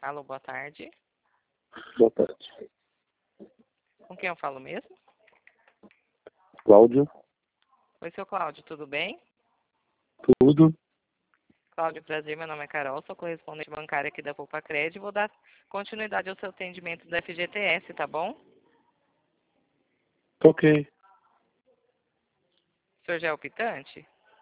Alô, boa tarde. Boa tarde. Com quem eu falo mesmo? Cláudio, Oi, seu Cláudio, tudo bem? tudo. Cláudio, prazer, meu nome é Carol, sou correspondente bancária aqui da Poupa Crédito. Vou dar continuidade ao seu atendimento da FGTS, tá bom? Ok. O senhor já é optante?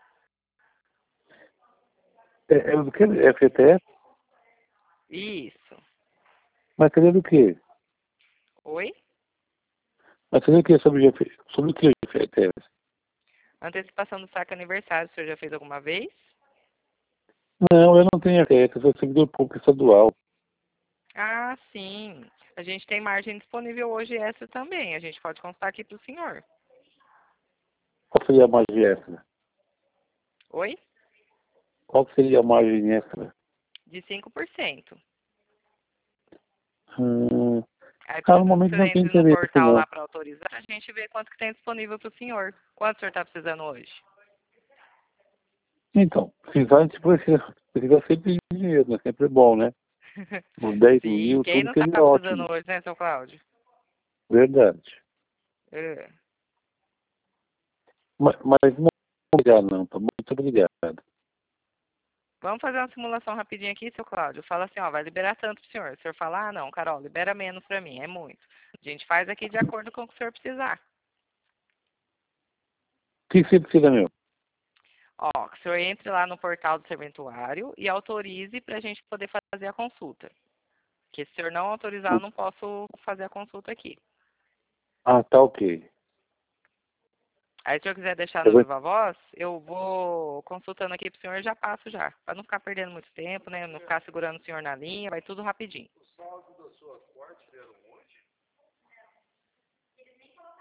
É do que? FTS? Isso. Mas cadê do quê? Oi? Mas cadê o que sobre o que FTS? Antecipação do saque aniversário, o senhor já fez alguma vez? Não, eu não tenho FTS, eu sou servidor público estadual. Ah, sim. A gente tem margem disponível hoje essa também. A gente pode constar aqui para o senhor. Qual seria a margem extra? Oi? Qual seria a margem extra? De 5%. Hum, Aí quando o normalmente senhor não tem entra no interesse, portal não. lá para autorizar, a gente vê quanto que tem disponível para o senhor. Quanto o senhor está precisando hoje? Então, precisar, a gente precisa sempre de dinheiro, né? Sempre é bom, né? Uns 10 Sim, mil, quem tudo não está seria precisando ótimo. hoje, né, seu Cláudio? Verdade. É. Mas não obrigado, não, tá? Muito obrigado. Vamos fazer uma simulação rapidinho aqui, seu Cláudio. Fala assim, ó, vai liberar tanto pro senhor. O senhor fala, ah, não, Carol, libera menos para mim, é muito. A gente faz aqui de acordo com o que o senhor precisar. O que você precisa, meu? Ó, que o senhor entre lá no portal do serventuário e autorize para a gente poder fazer a consulta. Porque se o senhor não autorizar, eu não posso fazer a consulta aqui. Ah, tá ok. Aí, se o senhor quiser deixar Eu no vou Viva Voz, eu vou consultando aqui pro senhor e já passo já. Para não ficar perdendo muito tempo, né? Não ficar segurando o senhor na linha, vai tudo rapidinho.